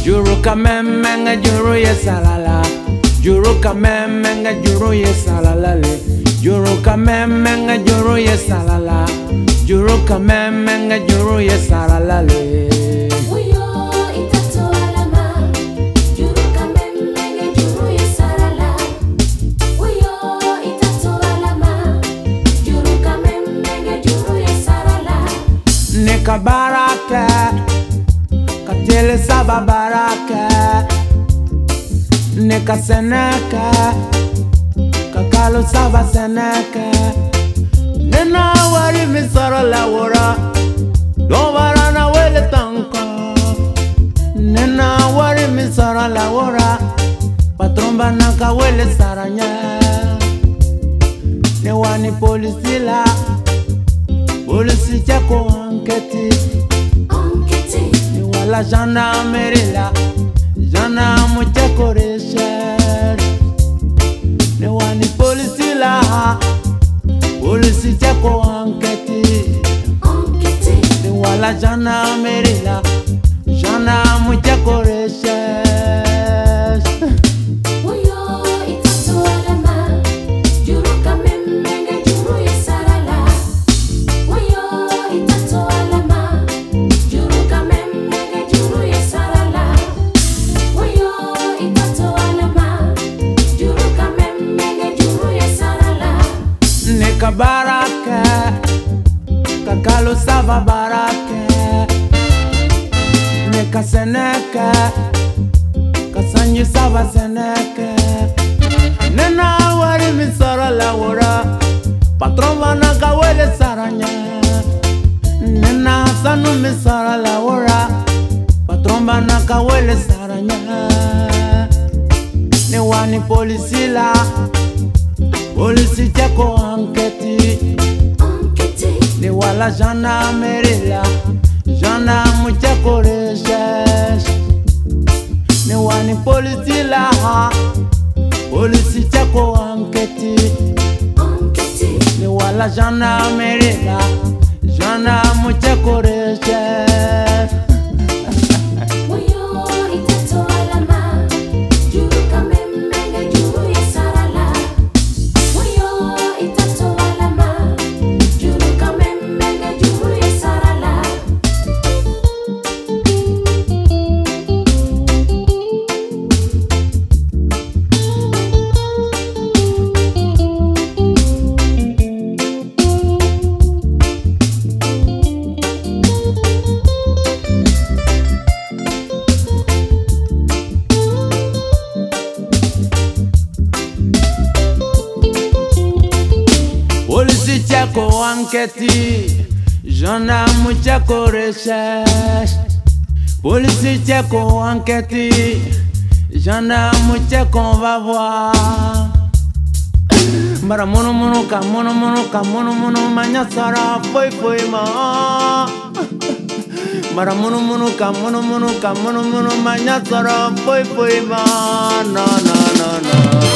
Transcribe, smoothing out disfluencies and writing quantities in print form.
Juru kamemenga juru ye salala. Juru kamemenga juru ye salala le. Juru kamemenga juru ye salala. Juru kamemenga juru ye salala le. Nika baraka, katele saba baraka. Nika seneka, kakalo saba seneka. Nena wari misara la wora, do varana wele tanka. Nena wari misara la wora, patromba naka wele saranya. Ne wani polisi la, polisi chako anketi. Ni wala gendarmerie la, gendarme chako recherche. Ne wani polisi la, polisi chako anketi. Ni wala gendarmerie la, gendarme chako recherche. Nika baraka, kakalo sava baraka. Nika seneka, kasanyi sava seneka. Nena wari misara la wora, patron wana kawele saranya. Nena sanu misara la wora, patron wana kawele saranya. Ne wani polisi la, polisi chako anketi. Ni wala gendarmerie la, gendarme chako recherche. Ni wani polisi la, polisi chako anketi. Ni wala gendarmerie la, gendarme chako recherche. Polisi chako anketi, gendarme chako recherche. Polisi chako anketi, gendarme chako on va voir. Mara mono mono ka mono mono ka mono mono manya sara foi foi ma. Mara mono mono ka mono mono ka mono mono manya sara foi foi ma. Na na na na.